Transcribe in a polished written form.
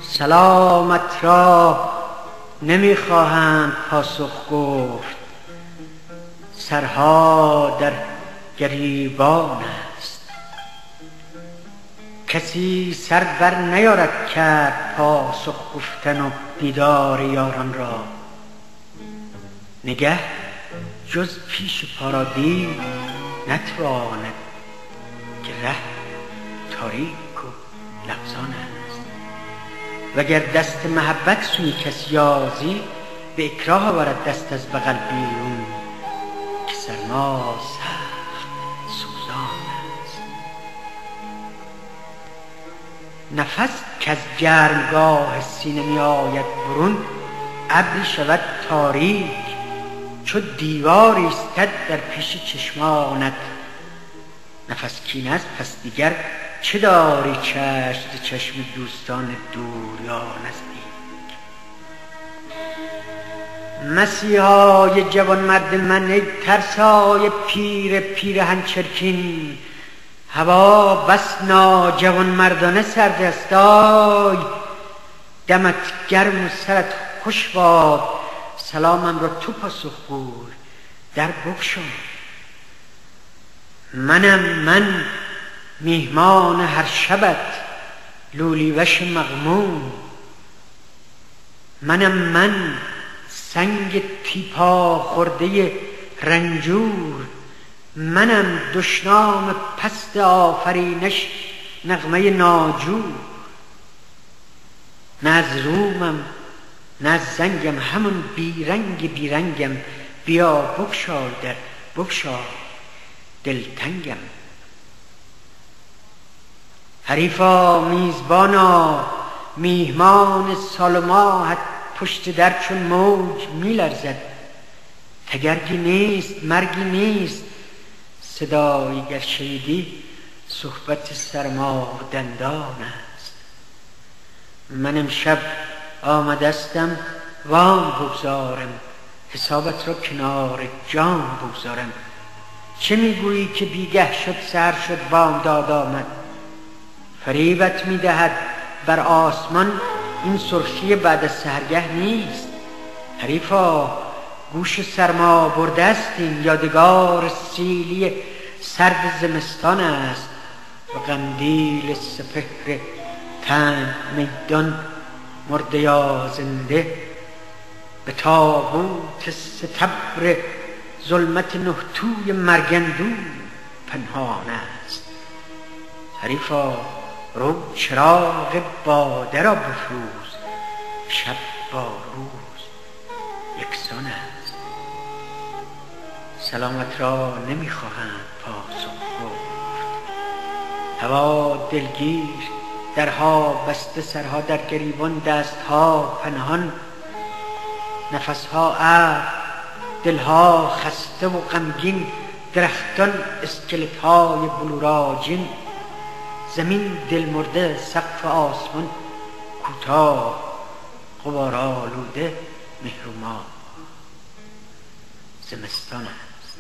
سلامت را نمیخواهند پاسخ گفت، سرها در گریبان است. کسی سر بر نیارد کرد پاسخ گفتن و دیدار یاران را. نگه جز پیش پا را دید نتواند، که ره تاریک و لغزان است. وگر دست محبت سوی کسی یازی، به اکراه آورد دست از بغل بیرون، که سرما سخت سوزان است. نفس کز گرمگاه سینه می آید برون، ابری شود تاریک چو دیوار ایستد در پیش چشمانت. نفس کین است پس دیگر چه داری چشم ز چشم دوستان دور یا نزدیک. مسیحای جوان مرد من ای ترسای پیر پیرهن چرکین، هوا بس ناجوان مردانه سرد است. آی دمت گرم و سرت خوش باد، سلامم را تو پاسخ گوی در بگشا. منم من میهمان هر شبت لولی وش مغموم، منم من سنگ تیپا خورده رنجور، منم دشنام پست آفرینش نغمه ناجور. نه از رومم نه از زنگم، همون بیرنگ بیرنگم. بیا بگشای در بگشای دلتنگم. حریفا میزبانا میهمان سال و ماهت پشت در چون موج میلرزد. تگرگی نیست مرگی نیست، صدایی گر شنیدی صحبت سرما و دندان است. من امشب آمدستم وام بگذارم، حسابت را کنار جام بگذارم. چه میگویی که بیگه شد سر شد بامداد آمد؟ فریبت میدهد بر آسمان این سرخی بعد از سحرگه نیست. حریفا گوش سرما برده است، این یادگار سیلی سرد زمستان است. و قندیل سپهر تنگ میدان مرده یا زنده، به تابوت ستبر ظلمت نه توی مرگندون پنهان است. حریفا رو چراغ باده را بفروز، شب با روز یکسان است. سلامت را نمیخواهند پاسخ گفت، هوا دلگیر درها بسته، سرها در گریبان، دستها پنهان، نفسها ابر، دلها خسته و غمگین. درختان اسکلت‌های بلوراجین، زمین دل مرده، سقف آسمان کوتاه، غبارآلوده مهر و ماه زمستان است.